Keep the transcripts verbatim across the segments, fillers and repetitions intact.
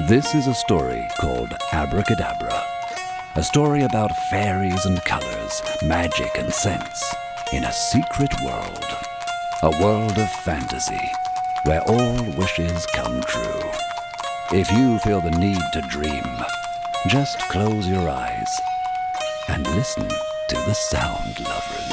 This is a story called Abracadabra. A story about fairies and colors, magic and scents, in a secret world. A world of fantasy, where all wishes come true. If you feel the need to dream, just close your eyes and listen to the sound lovers.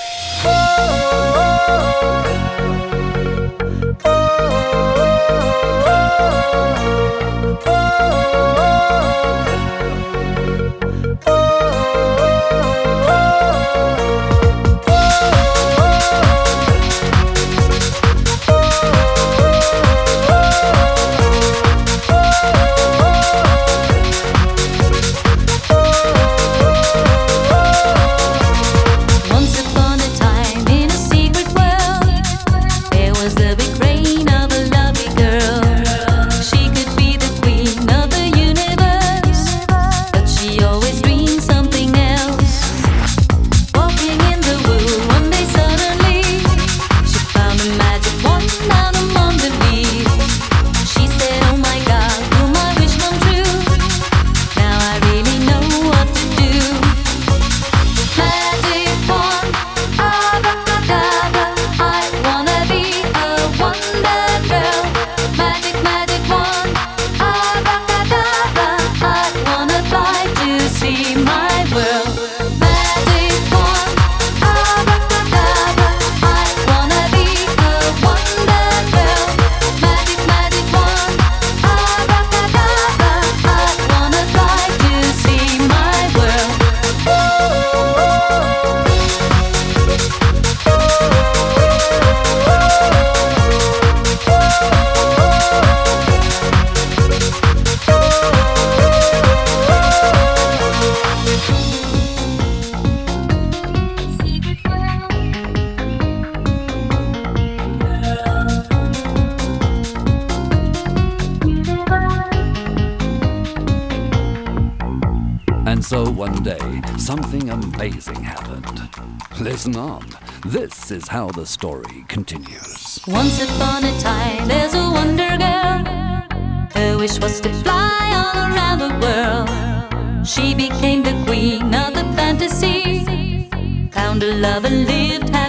And so one day, something amazing happened. Listen on. This is how the story continues. Once upon a time, there's a wonder girl. Her wish was to fly all around the world. She became the queen of the fantasy. Found a love and lived happy.